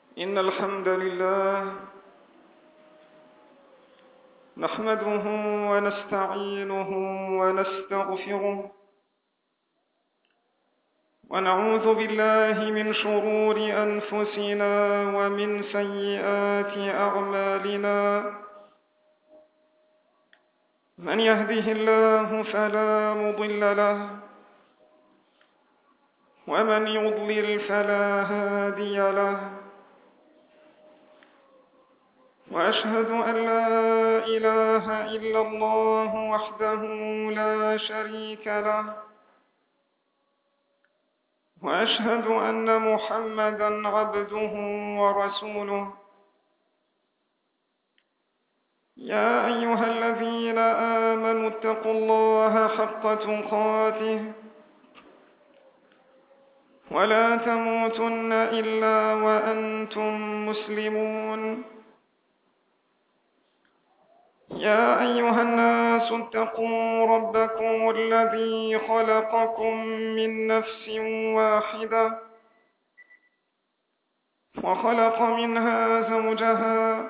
إن الحمد لله نحمده ونستعينه ونستغفره ونعوذ بالله من شرور أنفسنا ومن سيئات أعمالنا. من يهده الله فلا مضل له ومن يضلل فلا هادي له، وأشهد أن لا إله إلا الله وحده لا شريك له، وأشهد أن محمدًا عبده ورسوله. يا أيها الذين آمنوا اتقوا الله حق تقاته ولا تموتن إلا وأنتم مسلمون. يا أيها الناس اتقوا ربكم الذي خلقكم من نفس واحدة وخلق منها زوجها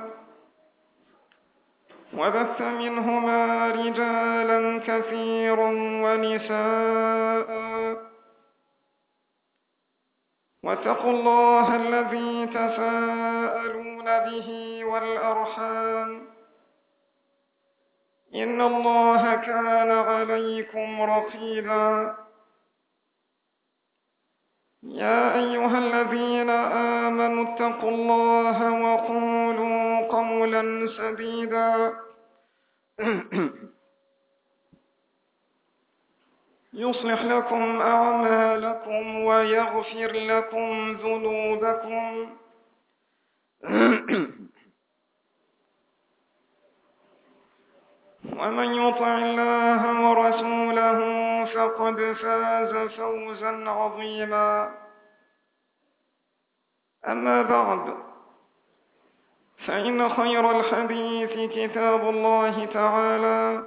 وبث منهما رجالا كثيرا ونساء، واتقوا الله الذي تساءلون به والأرحام، إن الله كان عليكم رقيبا. يا أيها الذين آمنوا اتقوا الله وقولوا قولا سديدا يصلح لكم أعمالكم ويغفر لكم ذنوبكم ومن يطع الله ورسوله فقد فاز فوزا عظيما. أما بعد، فإن خير الحديث كتاب الله تعالى،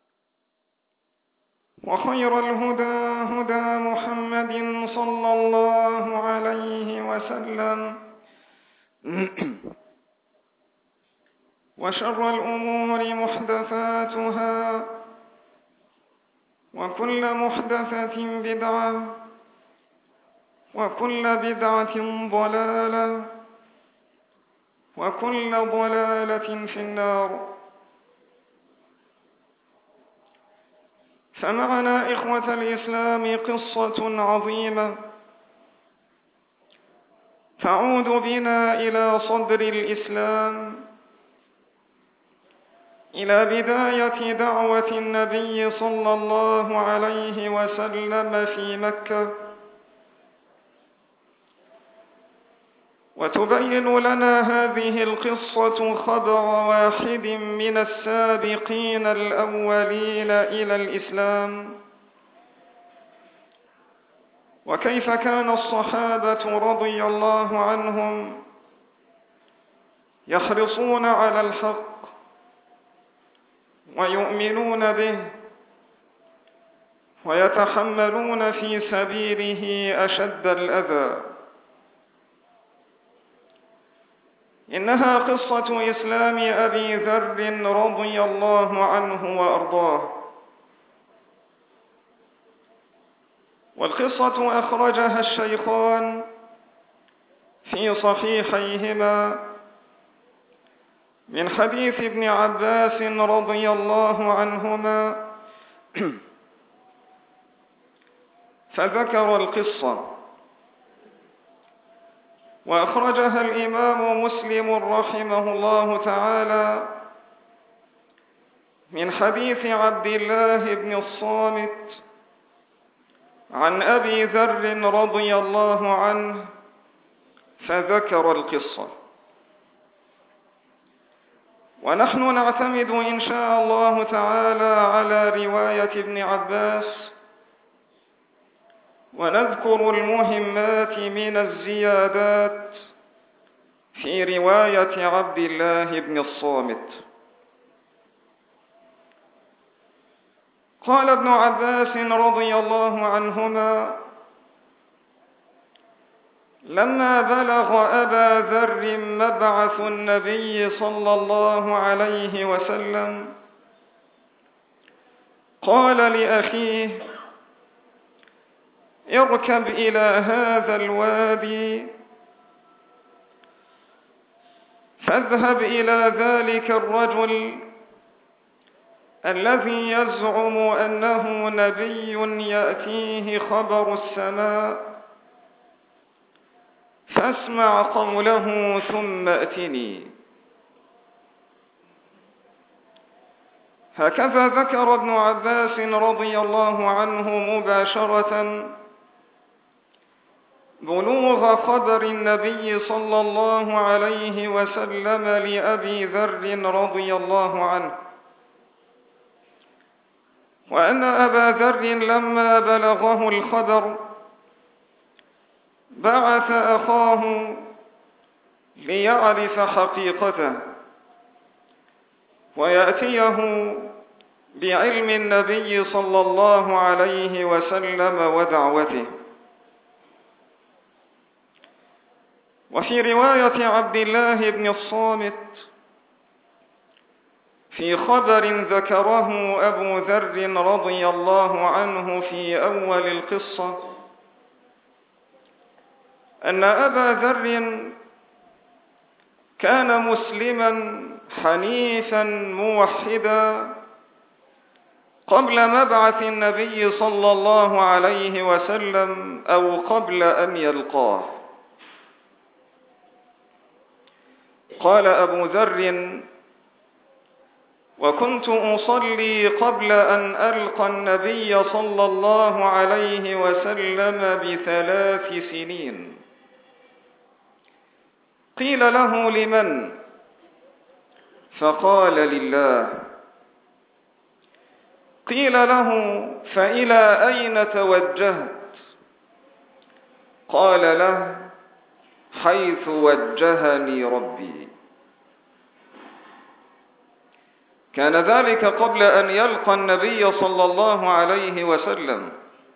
وخير الهدى هدى محمد صلى الله عليه وسلم، وشر الأمور محدثاتها، وكل محدثة بدعة، وكل بدعة ضلالة، وكل ضلالة في النار. فمعنا إخوة الإسلام قصة عظيمة تعود بنا إلى صدر الإسلام، إلى بداية دعوة النبي صلى الله عليه وسلم في مكة، وتبين لنا هذه القصة خبر واحد من السابقين الأولين إلى الإسلام، وكيف كان الصحابة رضي الله عنهم يحرصون على الحق ويؤمنون به ويتحملون في سبيله أشد الأذى. إنها قصة إسلام أبي ذر رضي الله عنه وأرضاه، والقصة أخرجها الشيخان في صحيحيهما من حديث ابن عباس رضي الله عنهما فذكر القصة. وأخرجها الإمام مسلم رحمه الله تعالى من حديث عبد الله بن الصامت عن أبي ذر رضي الله عنه فذكر القصة. ونحن نعتمد إن شاء الله تعالى على رواية ابن عباس، ونذكر المهمات من الزيادات في رواية عبد الله بن الصامت. قال ابن عباس رضي الله عنهما: لما بلغ أبا ذر مبعث النبي صلى الله عليه وسلم قال لأخيه: اركب إلى هذا الوادي فاذهب إلى ذلك الرجل الذي يزعم أنه نبي يأتيه خبر السماء، فاسمع قوله ثم ائتني. هكذا ذكر ابن عباس رضي الله عنه مباشرة بلوغ خبر النبي صلى الله عليه وسلم لأبي ذر رضي الله عنه، وأن أبا ذر لما بلغه الخبر بعث أخاه ليعرف حقيقته ويأتيه بعلم النبي صلى الله عليه وسلم ودعوته. وفي رواية عبد الله بن الصامت في خبر ذكره أبو ذر رضي الله عنه في أول القصة أن أبا ذر كان مسلما حنيفا موحدا قبل مبعث النبي صلى الله عليه وسلم أو قبل أن يلقاه. قال أبو ذر: وكنت أصلي قبل أن ألقى النبي صلى الله عليه وسلم ب3 سنين. قيل له: لمن؟ فقال: لله. قيل له: فإلى أين توجهت؟ قال له: حيث وجهني ربي. كان ذلك قبل أن يلقى النبي صلى الله عليه وسلم،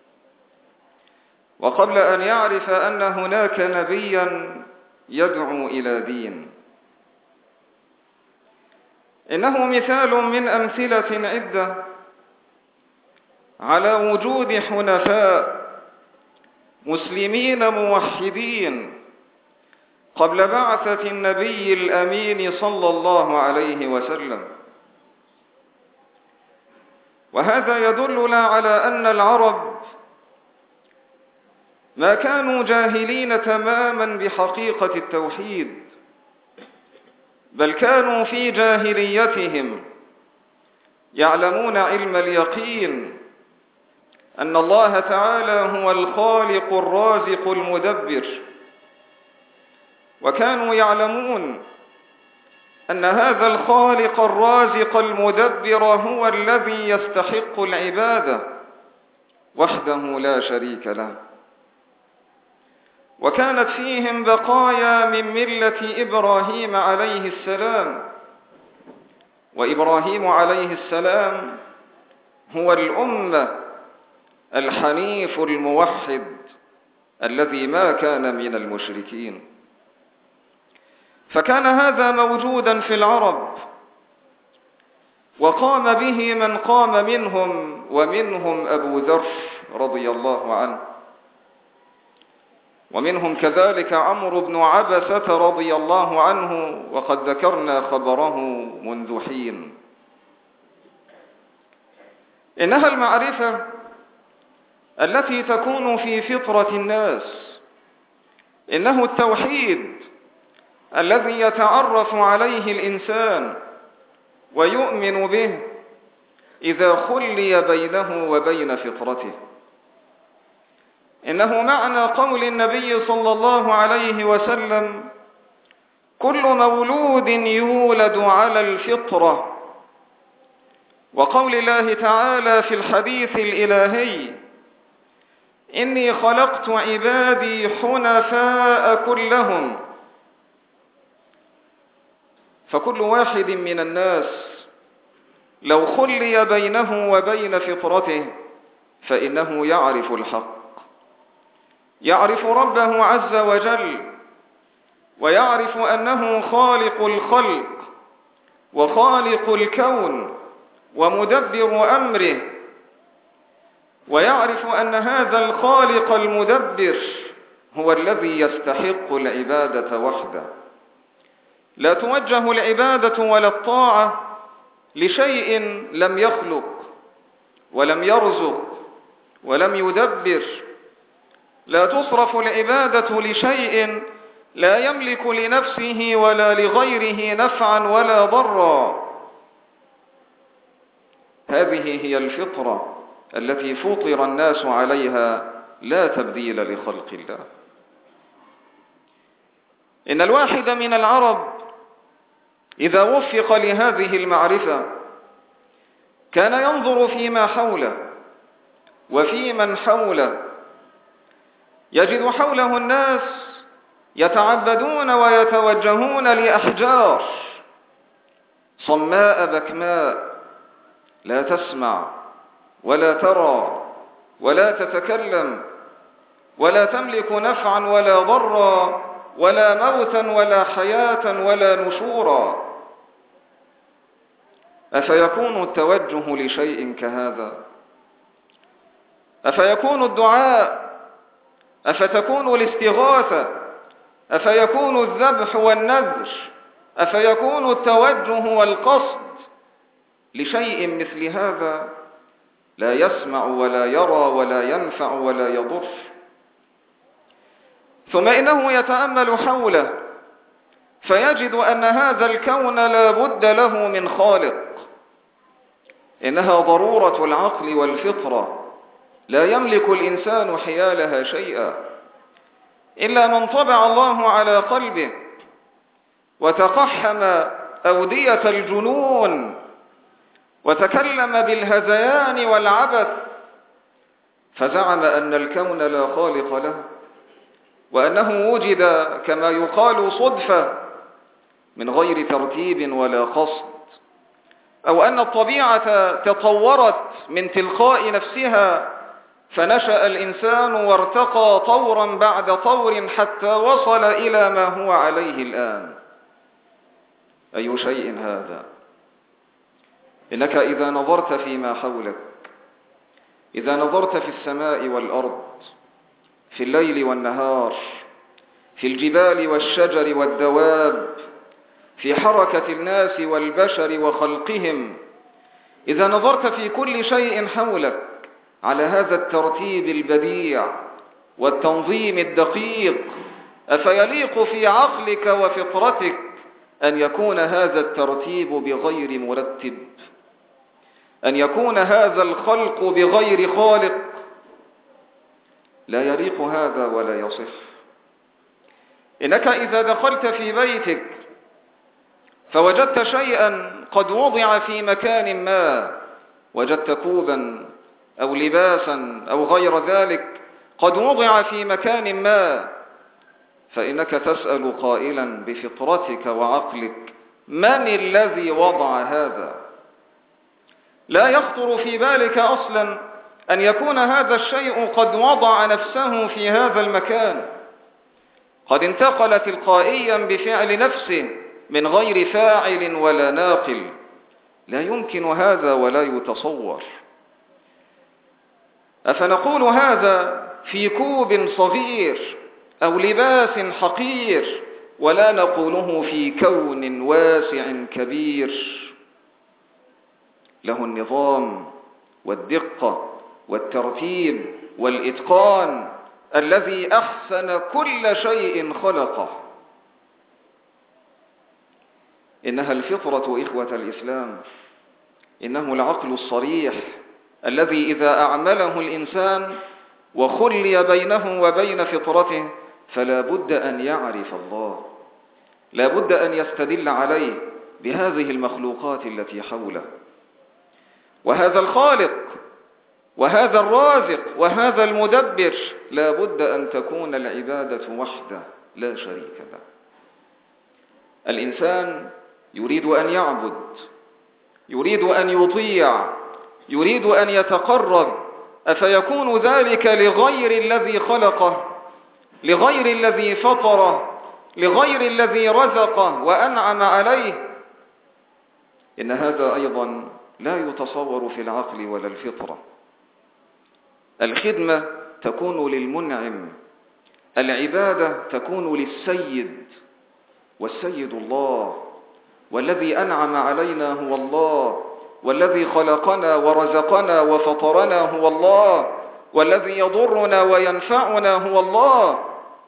وقبل أن يعرف أن هناك نبيا يدعو إلى دين. إنه مثال من أمثلة عدة على وجود حنفاء مسلمين موحدين قبل بعثة النبي الأمين صلى الله عليه وسلم. وهذا يدلنا على أن العرب ما كانوا جاهلين تماما بحقيقة التوحيد، بل كانوا في جاهليتهم يعلمون علم اليقين أن الله تعالى هو الخالق الرازق المدبر، وكانوا يعلمون أن هذا الخالق الرازق المدبر هو الذي يستحق العبادة وحده لا شريك له. وكانت فيهم بقايا من ملة إبراهيم عليه السلام، وإبراهيم عليه السلام هو الأمة الحنيف الموحد الذي ما كان من المشركين. فكان هذا موجودا في العرب، وقام به من قام منهم، ومنهم أبو ذر رضي الله عنه، ومنهم كذلك عمرو بن عبسة رضي الله عنه، وقد ذكرنا خبره منذ حين. إنها المعرفة التي تكون في فطرة الناس، إنه التوحيد الذي يتعرف عليه الإنسان ويؤمن به إذا خلي بينه وبين فطرته. إنه معنى قول النبي صلى الله عليه وسلم: كل مولود يولد على الفطرة. وقول الله تعالى في الحديث الإلهي: إني خلقت عبادي حنفاء كلهم. فكل واحد من الناس لو خلي بينه وبين فطرته فإنه يعرف الحق، يعرف ربه عز وجل، ويعرف أنه خالق الخلق وخالق الكون ومدبر أمره، ويعرف أن هذا الخالق المدبر هو الذي يستحق العبادة وحده. لا توجه العبادة ولا الطاعة لشيء لم يخلق ولم يرزق ولم يدبر. لا تصرف العبادة لشيء لا يملك لنفسه ولا لغيره نفعا ولا ضرا. هذه هي الفطرة التي فطر الناس عليها، لا تبديل لخلق الله. إن الواحد من العرب إذا وفق لهذه المعرفة كان ينظر فيما حوله وفي من حوله، يجد حوله الناس يتعبدون ويتوجهون لأحجار صماء بكماء لا تسمع ولا ترى ولا تتكلم ولا تملك نفعا ولا ضرا ولا موتا ولا حياة ولا نشورا. أفيكون التوجه لشيء كهذا؟ أفيكون الدعاء؟ أفتكون الاستغاثة؟ أفيكون الذبح والنذر؟ أفيكون التوجه والقصد لشيء مثل هذا لا يسمع ولا يرى ولا ينفع ولا يضر؟ ثم إنه يتأمل حوله فيجد أن هذا الكون لا بد له من خالق. إنها ضرورة العقل والفطرة، لا يملك الإنسان حيالها شيئا إلا من طبع الله على قلبه وتقحم أودية الجنون وتكلم بالهذيان والعبث، فزعم أن الكون لا خالق له، وأنه وجد كما يقال صدفة من غير ترتيب ولا قصد، أو أن الطبيعة تطورت من تلقاء نفسها فنشأ الإنسان وارتقى طورا بعد طور حتى وصل إلى ما هو عليه الآن. أي شيء هذا؟ إنك إذا نظرت فيما حولك، إذا نظرت في السماء والأرض، في الليل والنهار، في الجبال والشجر والدواب، في حركة الناس والبشر وخلقهم، إذا نظرت في كل شيء حولك على هذا الترتيب البديع والتنظيم الدقيق، أفيليق في عقلك وفطرتك أن يكون هذا الترتيب بغير مرتب؟ أن يكون هذا الخلق بغير خالق؟ لا يليق هذا ولا يصح. إنك إذا دخلت في بيتك فوجدت شيئا قد وضع في مكان ما، وجدت كوبا أو لباسا أو غير ذلك قد وضع في مكان ما، فإنك تسأل قائلا بفطرتك وعقلك: من الذي وضع هذا؟ لا يخطر في بالك أصلا أن يكون هذا الشيء قد وضع نفسه في هذا المكان، قد انتقل تلقائيا بفعل نفسه من غير فاعل ولا ناقل. لا يمكن هذا ولا يتصور. أفنقول هذا في كوب صغير أو لباس حقير، ولا نقوله في كون واسع كبير له النظام والدقة والترتيب والإتقان الذي أحسن كل شيء خلقه؟ إنها الفطرة إخوة الإسلام، إنه العقل الصريح الذي إذا أعمله الإنسان وخلي بينه وبين فطرته فلا بد أن يعرف الله، لا بد أن يستدل عليه بهذه المخلوقات التي حوله. وهذا الخالق وهذا الرازق وهذا المدبر لا بد أن تكون العبادة وحده لا شريك له. الإنسان يريد أن يعبد، يريد أن يطيع، يريد أن يتقرب، أفيكون ذلك لغير الذي خلقه؟ لغير الذي فطره، لغير الذي رزقه وأنعم عليه، إن هذا أيضا لا يتصور في العقل ولا الفطرة. الخدمة تكون للمنعم، العبادة تكون للسيد، والسيد الله، والذي أنعم علينا هو الله، والذي خلقنا ورزقنا وفطرنا هو الله، والذي يضرنا وينفعنا هو الله.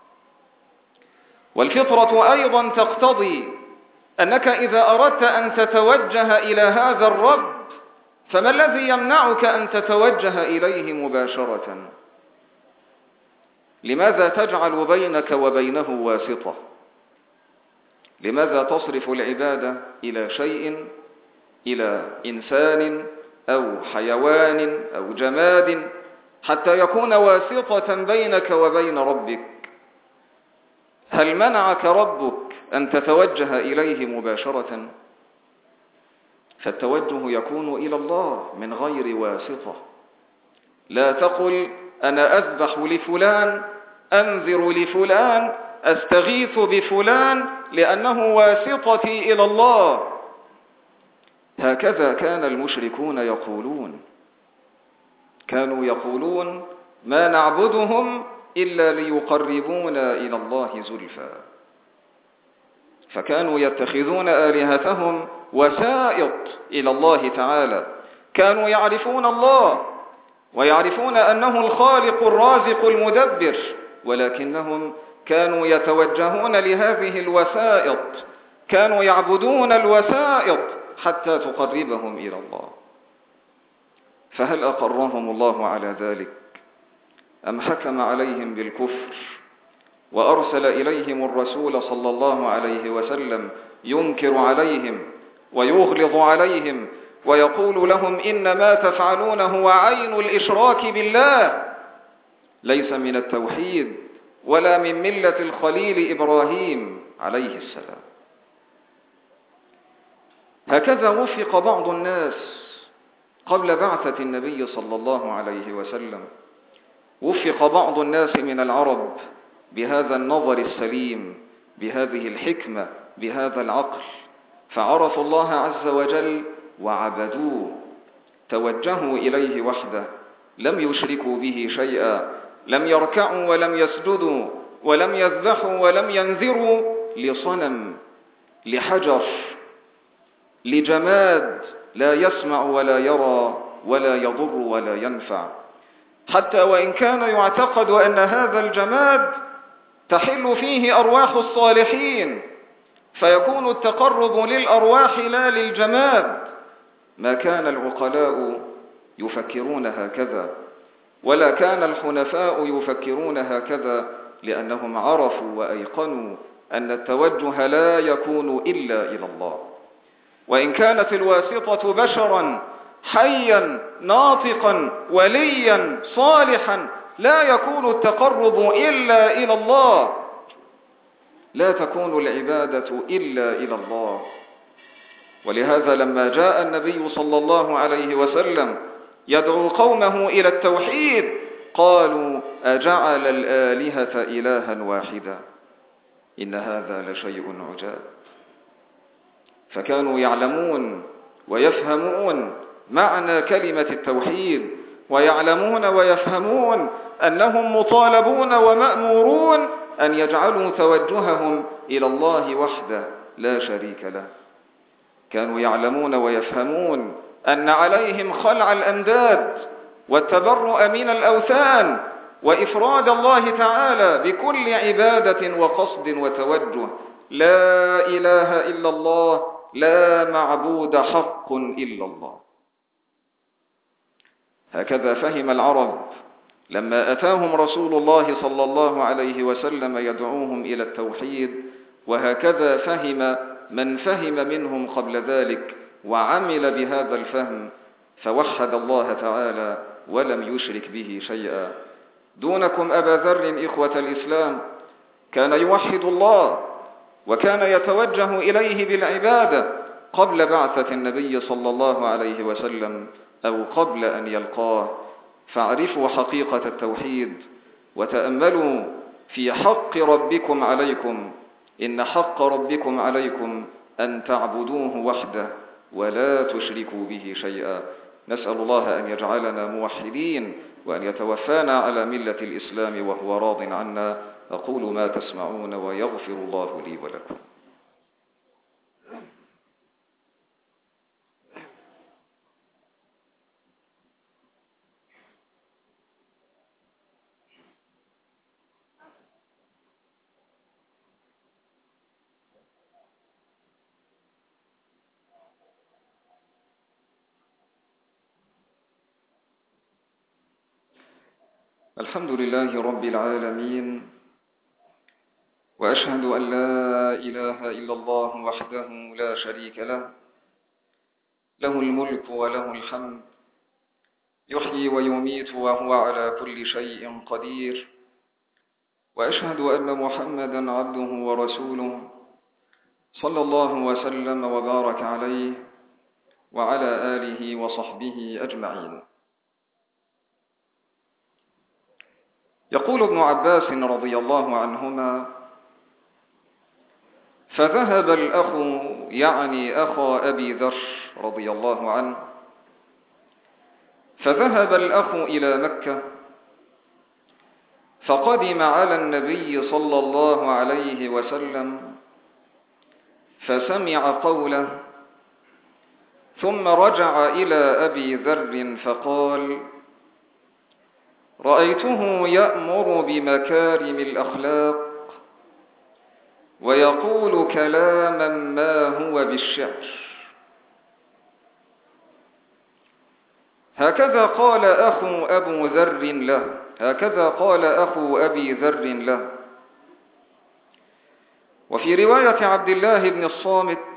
والفطرة أيضا تقتضي أنك إذا أردت أن تتوجه إلى هذا الرب، فما الذي يمنعك أن تتوجه إليه مباشرة؟ لماذا تجعل بينك وبينه واسطة؟ لماذا تصرف العبادة إلى شيء، إلى إنسان أو حيوان أو جماد، حتى يكون واسطة بينك وبين ربك؟ هل منعك ربك أن تتوجه إليه مباشرة؟ فالتوجه يكون إلى الله من غير واسطة. لا تقل أنا أذبح لفلان، أنذر لفلان، أستغيث بفلان لأنه واسطتي إلى الله. هكذا كان المشركون يقولون، كانوا يقولون ما نعبدهم إلا ليقربونا إلى الله زلفى. فكانوا يتخذون آلهتهم وسائط إلى الله تعالى. كانوا يعرفون الله ويعرفون أنه الخالق الرازق المدبر، ولكنهم كانوا يتوجهون لهذه الوسائط، كانوا يعبدون الوسائط حتى تقربهم إلى الله. فهل أقرهم الله على ذلك أم حكم عليهم بالكفر وأرسل إليهم الرسول صلى الله عليه وسلم ينكر عليهم ويغلظ عليهم ويقول لهم إن ما تفعلون هو عين الإشراك بالله، ليس من التوحيد ولا من ملة الخليل إبراهيم عليه السلام؟ هكذا وفق بعض الناس قبل بعثة النبي صلى الله عليه وسلم، وفق بعض الناس من العرب بهذا النظر السليم، بهذه الحكمة، بهذا العقل، فعرفوا الله عز وجل وعبدوه، توجهوا إليه وحده، لم يشركوا به شيئا، لم يركعوا ولم يسجدوا ولم يذبحوا ولم ينذروا لصنم، لحجر، لجماد لا يسمع ولا يرى ولا يضر ولا ينفع، حتى وإن كان يعتقد أن هذا الجماد تحل فيه أرواح الصالحين، فيكون التقرب للأرواح لا للجماد. ما كان العقلاء يفكرون هكذا، ولا كان الحنفاء يفكرون هكذا، لأنهم عرفوا وأيقنوا أن التوجه لا يكون إلا إلى الله. وإن كانت الواسطة بشرا حيا ناطقا وليا صالحا، لا يكون التقرب إلا إلى الله، لا تكون العبادة إلا إلى الله. ولهذا لما جاء النبي صلى الله عليه وسلم يدعو قومه إلى التوحيد قالوا أجعل الآلهة إلها واحدا إن هذا لشيء عجاب. فكانوا يعلمون ويفهمون معنى كلمة التوحيد، ويعلمون ويفهمون أنهم مطالبون ومأمورون أن يجعلوا توجههم إلى الله وحده لا شريك له. كانوا يعلمون ويفهمون أن عليهم خلع الأنداد والتبرؤ من الأوثان وإفراد الله تعالى بكل عبادة وقصد وتوجه. لا إله إلا الله، لا معبود حق إلا الله. هكذا فهم العرب لما أتاهم رسول الله صلى الله عليه وسلم يدعوهم إلى التوحيد، وهكذا فهم من فهم منهم قبل ذلك وعمل بهذا الفهم فوحد الله تعالى ولم يشرك به شيئا. دونكم أبا ذر إخوة الإسلام كان يوحد الله وكان يتوجه إليه بالعبادة قبل بعثة النبي صلى الله عليه وسلم أو قبل أن يلقاه. فاعرفوا حقيقة التوحيد وتأملوا في حق ربكم عليكم إن حق ربكم عليكم أن تعبدوه وحده ولا تشركوا به شيئا. نسأل الله أن يجعلنا موحدين وأن يتوفانا على ملة الإسلام وهو راض عنا. أقول ما تسمعون ويغفر الله لي ولكم. الحمد لله رب العالمين، وأشهد أن لا إله إلا الله وحده لا شريك له، له الملك وله الحمد، يحيي ويميت وهو على كل شيء قدير. وأشهد أن محمدا عبده ورسوله صلى الله وسلم وبارك عليه وعلى آله وصحبه أجمعين. يقول ابن عباس رضي الله عنهما: فذهب الأخ، يعني أخا أبي ذر رضي الله عنه، فذهب الأخ إلى مكة فقدم على النبي صلى الله عليه وسلم فسمع قوله، ثم رجع إلى أبي ذر فقال: رأيته يأمر بمكارم الأخلاق ويقول كلاما ما هو بالشعر. هكذا قال أخو أبو ذر له، هكذا قال أخو أبي ذر له. وفي رواية عبد الله بن الصامت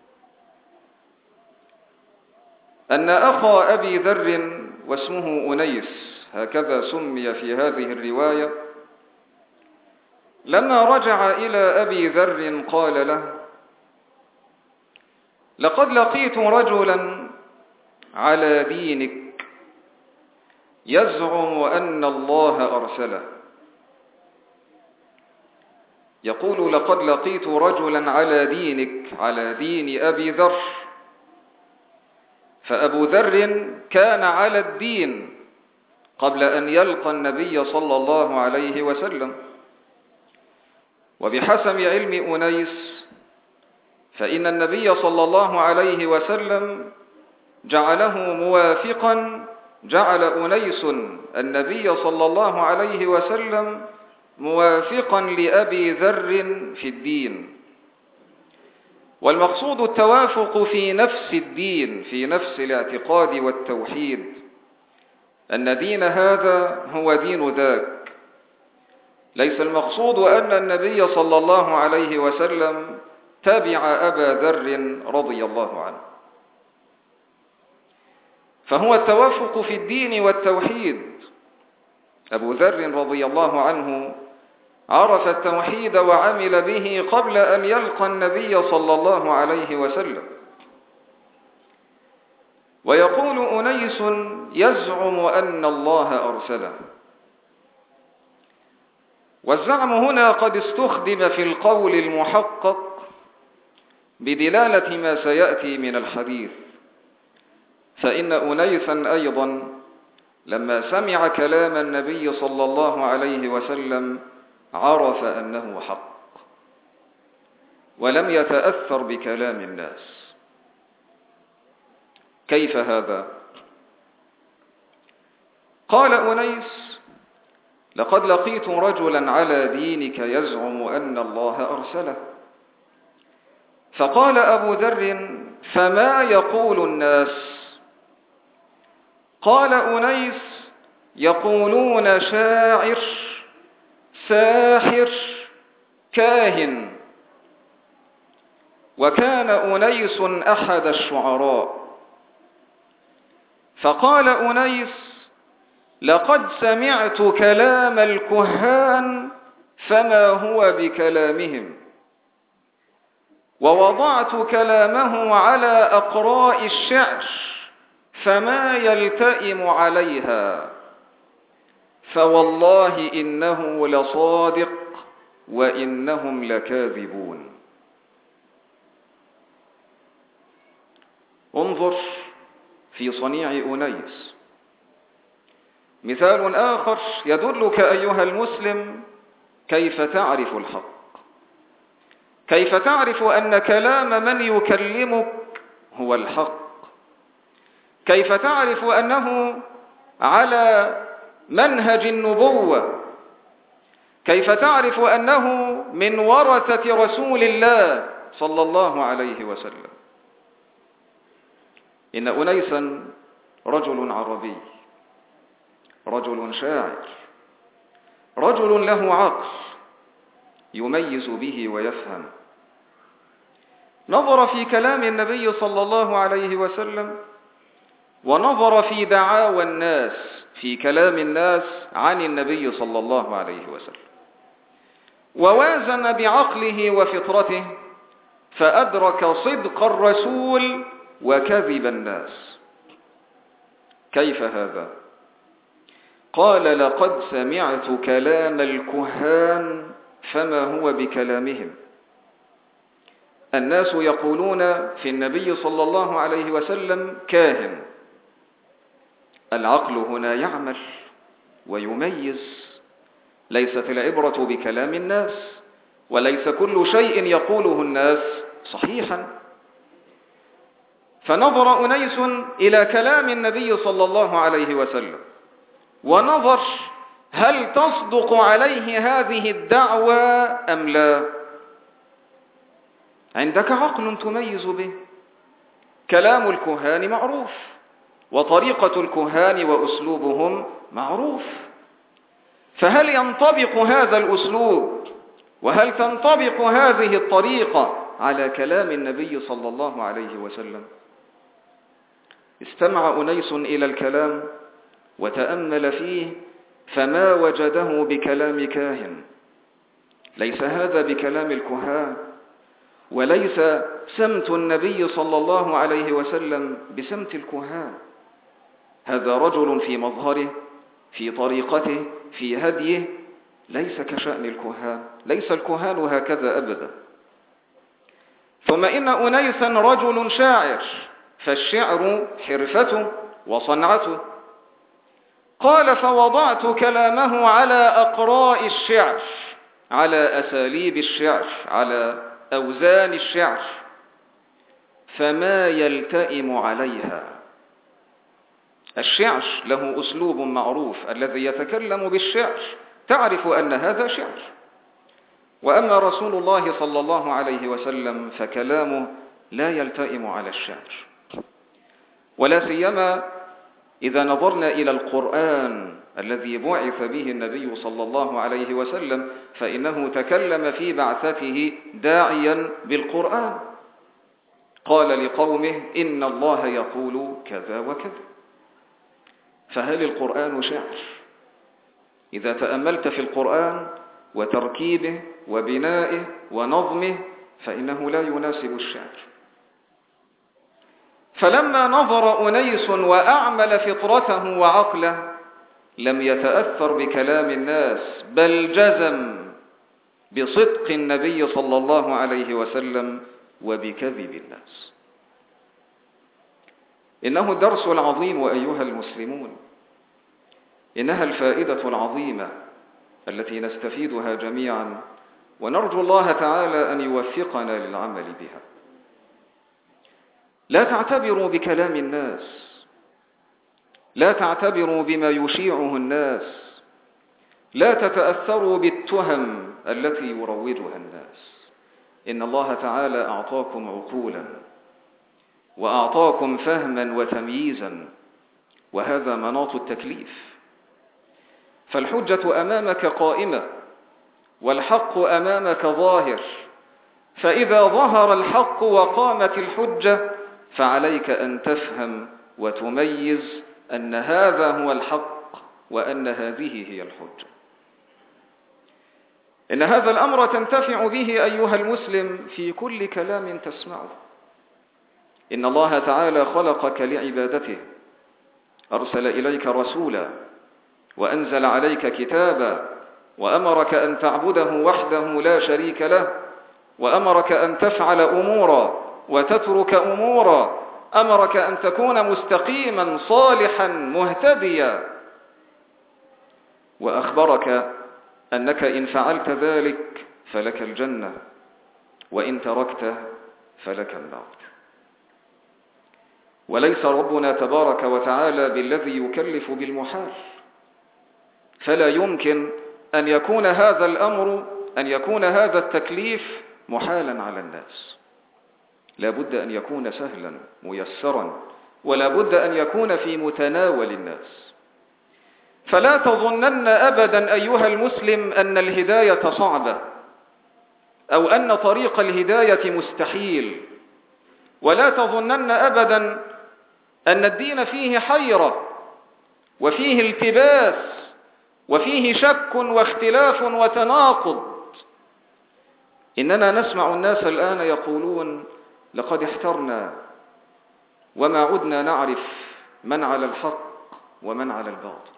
أن أخا أبي ذر واسمه أنيس، هكذا سمي في هذه الرواية، لما رجع إلى أبي ذر قال له: لقد لقيت رجلا على دينك يزعم أن الله أرسله. يقول: لقد لقيت رجلا على دينك، على دين أبي ذر. فأبو ذر كان على الدين قبل أن يلقى النبي صلى الله عليه وسلم. وبحسب علم أنيس فإن النبي صلى الله عليه وسلم جعله موافقا، جعل أنيس النبي صلى الله عليه وسلم موافقا لأبي ذر في الدين. والمقصود التوافق في نفس الدين، في نفس الاعتقاد والتوحيد، أن دين هذا هو دين ذاك. ليس المقصود أن النبي صلى الله عليه وسلم تبع أبا ذر رضي الله عنه، فهو التوافق في الدين والتوحيد. أبو ذر رضي الله عنه عرف التوحيد وعمل به قبل أن يلقى النبي صلى الله عليه وسلم. ويقول أنيس: يزعم أن الله أرسله. والزعم هنا قد استخدم في القول المحقق بدلالة ما سيأتي من الحديث، فإن أنيسا أيضا لما سمع كلام النبي صلى الله عليه وسلم عرف أنه حق ولم يتأثر بكلام الناس. كيف هذا؟ قال أنيس: لقد لقيت رجلا على دينك يزعم أن الله أرسله. فقال أبو ذر: فما يقول الناس؟ قال أنيس: يقولون شاعر، ساحر، كاهن. وكان أنيس أحد الشعراء. فقال أنيس: لقد سمعت كلام الكهان فما هو بكلامهم، ووضعت كلامه على أقراء الشعر فما يلتئم عليها، فوالله إنه لصادق وإنهم لكاذبون. انظر في صنيع أنيس مثال آخر يدلك أيها المسلم كيف تعرف الحق، كيف تعرف أن كلام من يكلمك هو الحق، كيف تعرف أنه على منهج النبوة، كيف تعرف أنه من ورثة رسول الله صلى الله عليه وسلم. إن أنيسا رجل عربي، رجل شاعر، رجل له عقل يميز به ويفهم. نظر في كلام النبي صلى الله عليه وسلم، ونظر في دعاوى الناس في كلام الناس عن النبي صلى الله عليه وسلم، ووازن بعقله وفطرته فأدرك صدق الرسول وكذب الناس. كيف هذا؟ قال: لقد سمعت كلام الكهان فما هو بكلامهم. الناس يقولون في النبي صلى الله عليه وسلم كاهن. العقل هنا يعمل ويميز، ليست العبرة بكلام الناس، وليس كل شيء يقوله الناس صحيحا. فنظر أنيس إلى كلام النبي صلى الله عليه وسلم ونظر هل تصدق عليه هذه الدعوة أم لا. عندك عقل تميز به، كلام الكهان معروف، وطريقة الكهان وأسلوبهم معروف، فهل ينطبق هذا الأسلوب وهل تنطبق هذه الطريقة على كلام النبي صلى الله عليه وسلم؟ استمع أنيس إلى الكلام وتأمل فيه فما وجده بكلام كاهن. ليس هذا بكلام الكهان، وليس سمت النبي صلى الله عليه وسلم بسمت الكهان. هذا رجل في مظهره، في طريقته، في هديه، ليس كشأن الكهان، ليس الكهان هكذا أبدا. ثم إن أنيسا رجل شاعر، فالشعر حرفته وصنعته. قال: فوضعت كلامه على أقراء الشعر، على أساليب الشعر، على أوزان الشعر، فما يلتئم عليها. الشعر له أسلوب معروف، الذي يتكلم بالشعر تعرف أن هذا شعر. وأما رسول الله صلى الله عليه وسلم فكلامه لا يلتئم على الشعر، ولا سيما إذا نظرنا إلى القرآن الذي بعث به النبي صلى الله عليه وسلم، فإنه تكلم في بعثته داعيا بالقرآن. قال لقومه: إن الله يقول كذا وكذا. فهل القرآن شعر؟ إذا تأملت في القرآن وتركيبه وبنائه ونظمه فإنه لا يناسب الشعر. فلما نظر أنيس وأعمل فطرته وعقله لم يتأثر بكلام الناس، بل جزم بصدق النبي صلى الله عليه وسلم وبكذب الناس. إنه الدرس العظيم أيها المسلمون، إنها الفائدة العظيمة التي نستفيدها جميعا، ونرجو الله تعالى أن يوفقنا للعمل بها. لا تعتبروا بكلام الناس، لا تعتبروا بما يشيعه الناس، لا تتأثروا بالتهم التي يروجها الناس. إن الله تعالى أعطاكم عقولا وأعطاكم فهما وتمييزا، وهذا مناط التكليف. فالحجة أمامك قائمة والحق أمامك ظاهر، فإذا ظهر الحق وقامت الحجة فعليك أن تفهم وتميز أن هذا هو الحق وأن هذه هي الحجة. إن هذا الأمر تنتفع به أيها المسلم في كل كلام تسمعه. إن الله تعالى خلقك لعبادته، أرسل إليك رسولا وأنزل عليك كتابا، وأمرك أن تعبده وحده لا شريك له، وأمرك أن تفعل أمورا وتترك أمورا، أمرك أن تكون مستقيما صالحا مهتديا، وأخبرك أنك إن فعلت ذلك فلك الجنة، وإن تركته فلك النار. وليس ربنا تبارك وتعالى بالذي يكلف بالمحال، فلا يمكن أن يكون هذا الأمر، أن يكون هذا التكليف محالا على الناس. لا بد أن يكون سهلا ميسرا، ولا بد أن يكون في متناول الناس. فلا تظنن أبدا أيها المسلم أن الهداية صعبة، أو أن طريق الهداية مستحيل، ولا تظنن أبدا أن الدين فيه حيرة وفيه التباس وفيه شك واختلاف وتناقض. إننا نسمع الناس الآن يقولون لقد احترنا وما عدنا نعرف من على الحق ومن على الباطل.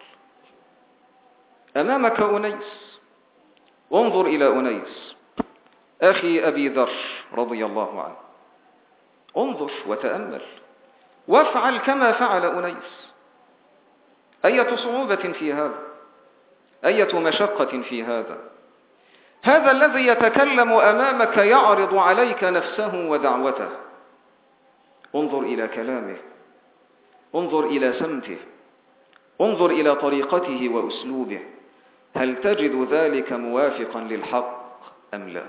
أمامك أنيس، انظر إلى أنيس أخي أبي ذر رضي الله عنه، انظر وتأمل وافعل كما فعل أنيس. أية صعوبة في هذا؟ أية مشقة في هذا؟ هذا الذي يتكلم أمامك يعرض عليك نفسه ودعوته. انظر إلى كلامه، انظر إلى سمته، انظر إلى طريقته وأسلوبه، هل تجد ذلك موافقا للحق أم لا؟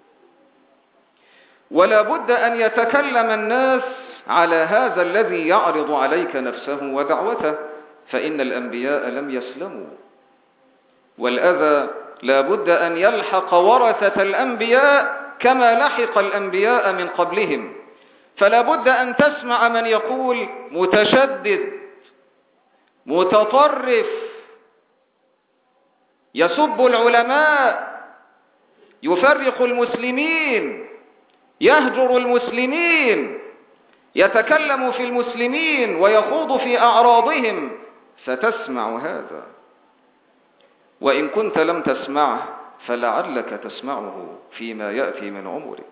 ولا بد أن يتكلم الناس على هذا الذي يعرض عليك نفسه ودعوته، فإن الأنبياء لم يسلموا، والأذى لا بد أن يلحق ورثة الأنبياء كما لحق الأنبياء من قبلهم. فلا بد أن تسمع من يقول متشدد متطرف، يسب العلماء، يفرق المسلمين، يهجر المسلمين، يتكلم في المسلمين ويخوض في أعراضهم، فتسمع هذا. وإن كنت لم تسمعه فلعلك تسمعه فيما يأتي من عمرك.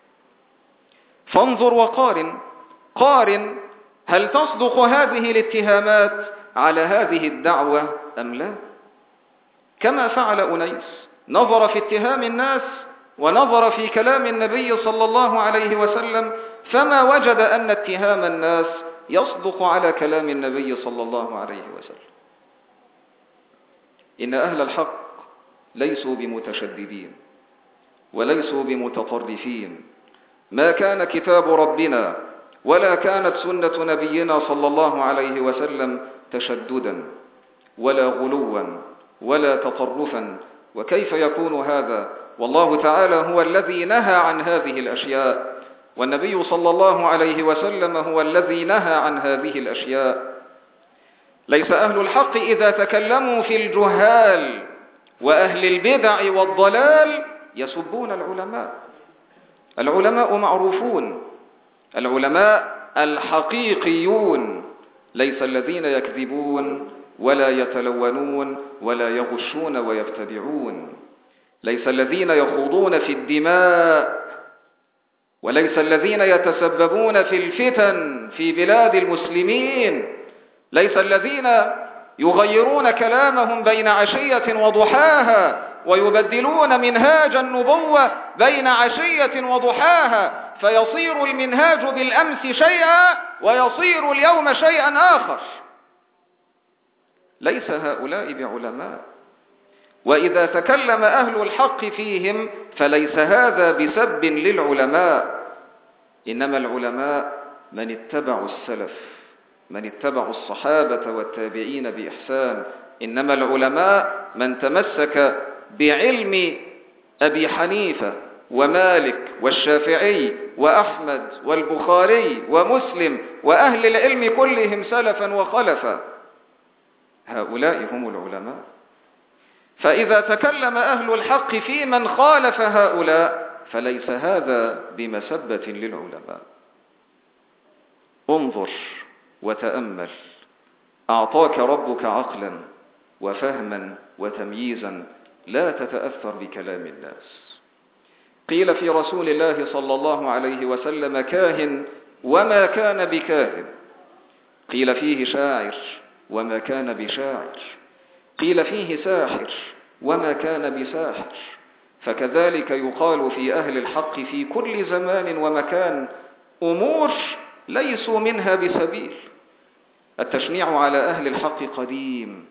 فانظر وقارن، قارن هل تصدق هذه الاتهامات على هذه الدعوة أم لا؟ كما فعل أنيس، نظر في اتهام الناس ونظر في كلام النبي صلى الله عليه وسلم، فما وجد أن اتهام الناس يصدق على كلام النبي صلى الله عليه وسلم. إن أهل الحق ليسوا بمتشددين وليسوا بمتطرفين. ما كان كتاب ربنا ولا كانت سنة نبينا صلى الله عليه وسلم تشددا ولا غلوا ولا تطرفا. وكيف يكون هذا والله تعالى هو الذي نهى عن هذه الأشياء، والنبي صلى الله عليه وسلم هو الذي نهى عن هذه الأشياء. ليس أهل الحق إذا تكلموا في الجهال وأهل البدع والضلال يسبون العلماء. العلماء معروفون، العلماء الحقيقيون، ليس الذين يكذبون ولا يتلونون ولا يغشون ويبتدعون، ليس الذين يخوضون في الدماء، وليس الذين يتسببون في الفتن في بلاد المسلمين، ليس الذين يغيرون كلامهم بين عشية وضحاها ويبدلون منهاج النبوة بين عشية وضحاها، فيصير المنهاج بالأمس شيئا ويصير اليوم شيئا آخر. ليس هؤلاء بعلماء، وإذا تكلم أهل الحق فيهم فليس هذا بسب للعلماء، إنما العلماء من اتبعوا السلف، من اتبعوا الصحابة والتابعين بإحسان. إنما العلماء من تمسك بعلم أبي حنيفة ومالك والشافعي وأحمد والبخاري ومسلم وأهل العلم كلهم سلفا وخلفا، هؤلاء هم العلماء. فإذا تكلم أهل الحق في من خالف هؤلاء فليس هذا بمسبة للعلماء. انظر وتأمل، أعطاك ربك عقلا وفهما وتمييزا، لا تتأثر بكلام الناس. قيل في رسول الله صلى الله عليه وسلم كاهن وما كان بكاهن، قيل فيه شاعر وما كان بشاعر، قيل فيه ساحر وما كان بساحر. فكذلك يقال في أهل الحق في كل زمان ومكان أمور ليسوا منها بسبيل. التشنيع على أهل الحق قديم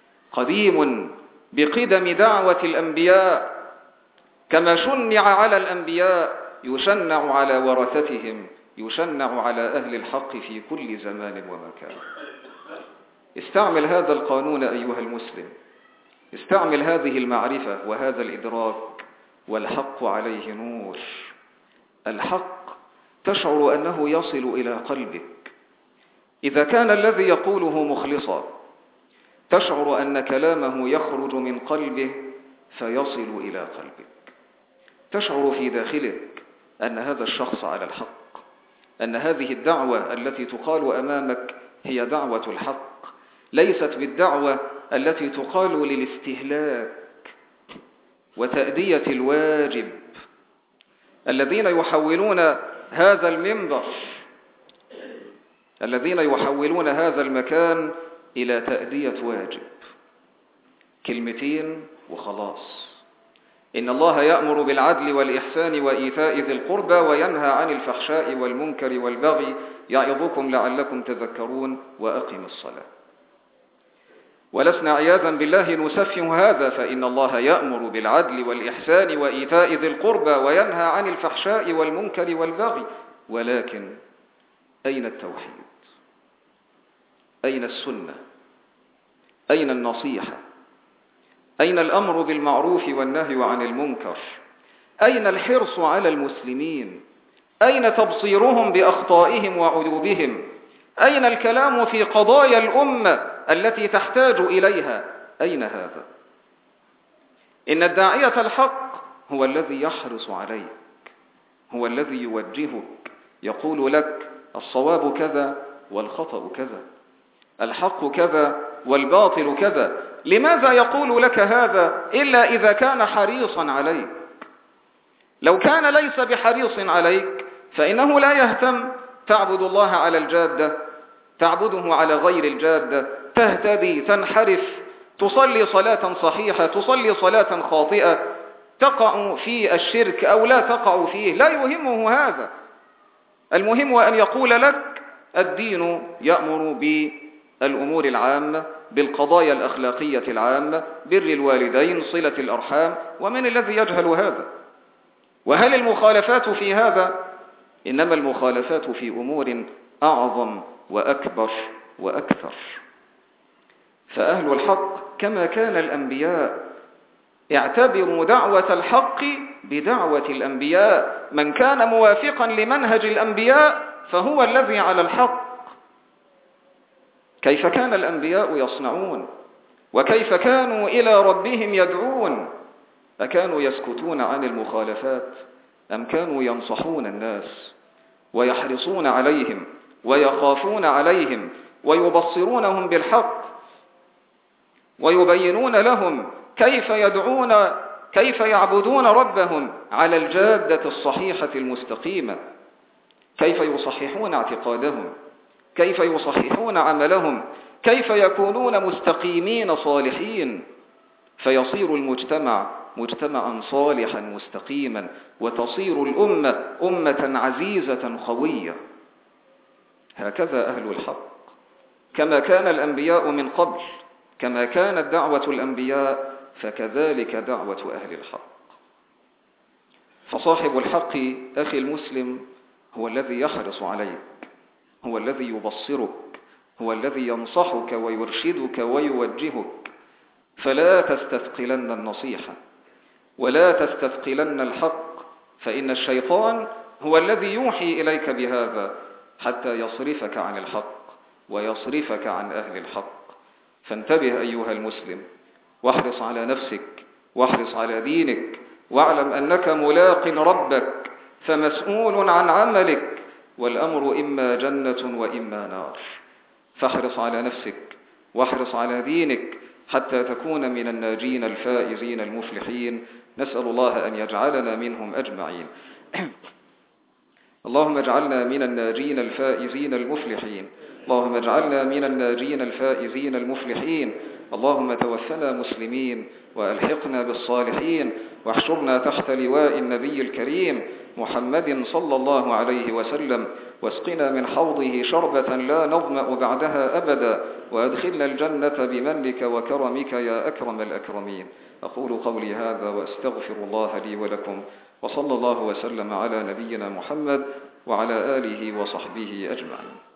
بقدم دعوة الأنبياء، كما شنع على الأنبياء يشنع على ورثتهم، يشنع على أهل الحق في كل زمان ومكان. استعمل هذا القانون أيها المسلم، استعمل هذه المعرفة وهذا الإدراك، والحق عليه نور. الحق تشعر أنه يصل إلى قلبك إذا كان الذي يقوله مخلصا، تشعر أن كلامه يخرج من قلبه فيصل إلى قلبك، تشعر في داخلك أن هذا الشخص على الحق، أن هذه الدعوة التي تقال أمامك هي دعوة الحق، ليست بالدعوة التي تقال للاستهلاك وتأدية الواجب. الذين يحولون هذا المنبر، الذين يحولون هذا المكان إلى تأدية واجب، كلمتين وخلاص. إن الله يأمر بالعدل والإحسان وإيتاء ذي القربى وينهى عن الفحشاء والمنكر والبغي يعظكم لعلكم تذكرون وأقم الصلاة. ولسنا عياذا بالله نسفه هذا، فإن الله يأمر بالعدل والإحسان وإيتاء ذي القربى وينهى عن الفحشاء والمنكر والبغي، ولكن أين التوحيد؟ أين السنة؟ أين النصيحة؟ أين الأمر بالمعروف والنهي عن المنكر؟ أين الحرص على المسلمين؟ أين تبصيرهم بأخطائهم وعيوبهم؟ أين الكلام في قضايا الأمة التي تحتاج إليها؟ أين هذا؟ إن الداعية الحق هو الذي يحرص عليك، هو الذي يوجهك، يقول لك الصواب كذا والخطأ كذا، الحق كذا والباطل كذا. لماذا يقول لك هذا إلا إذا كان حريصا عليك؟ لو كان ليس بحريص عليك فإنه لا يهتم. تعبد الله على الجادة، تعبده على غير الجادة، تهتدي، تنحرف، تصلي صلاة صحيحة، تصلي صلاة خاطئة، تقع في الشرك أو لا تقع فيه، لا يهمه هذا. المهم أن يقول لك الدين يأمر بالأمور العامة، بالقضايا الأخلاقية العامة، بر الوالدين، صلة الأرحام. ومن الذي يجهل هذا؟ وهل المخالفات في هذا؟ إنما المخالفات في أمور أعظم وأكبر وأكثر. فأهل الحق كما كان الأنبياء اعتبروا دعوة الحق بدعوة الأنبياء، من كان موافقا لمنهج الأنبياء فهو الذي على الحق. كيف كان الأنبياء يصنعون؟ وكيف كانوا إلى ربهم يدعون؟ أكانوا يسكتون عن المخالفات أم كانوا ينصحون الناس ويحرصون عليهم ويخافون عليهم ويبصرونهم بالحق ويبينون لهم كيف يدعون، كيف يعبدون ربهم على الجادة الصحيحة المستقيمة، كيف يصححون اعتقادهم، كيف يصححون عملهم، كيف يكونون مستقيمين صالحين، فيصير المجتمع مجتمعا صالحا مستقيما، وتصير الأمة أمة عزيزة قوية. هكذا أهل الحق، كما كان الأنبياء من قبل، كما كانت دعوة الأنبياء فكذلك دعوة أهل الحق. فصاحب الحق أخي المسلم هو الذي يحرص عليك، هو الذي يبصرك، هو الذي ينصحك ويرشدك ويوجهك. فلا تستثقلن النصيحة ولا تستثقلن الحق، فإن الشيطان هو الذي يوحي إليك بهذا حتى يصرفك عن الحق ويصرفك عن أهل الحق. فانتبه أيها المسلم، واحرص على نفسك، واحرص على دينك، واعلم أنك ملاق ربك فمسؤول عن عملك، والأمر إما جنة وإما نار. فاحرص على نفسك، واحرص على دينك، حتى تكون من الناجين الفائزين المفلحين. نسأل الله أن يجعلنا منهم أجمعين. اللهم اجعلنا من الناجين الفائزين المفلحين. اللهم اجعلنا من الناجين الفائزين المفلحين. اللهم توفنا مسلمين وألحقنا بالصالحين، واحشرنا تحت لواء النبي الكريم محمد صلى الله عليه وسلم، واسقنا من حوضه شربة لا نظمأ بعدها أبدا، وأدخلنا الجنة بمنك وكرمك يا أكرم الأكرمين. أقول قولي هذا وأستغفر الله لي ولكم، وصلى الله وسلم على نبينا محمد وعلى آله وصحبه أجمعين.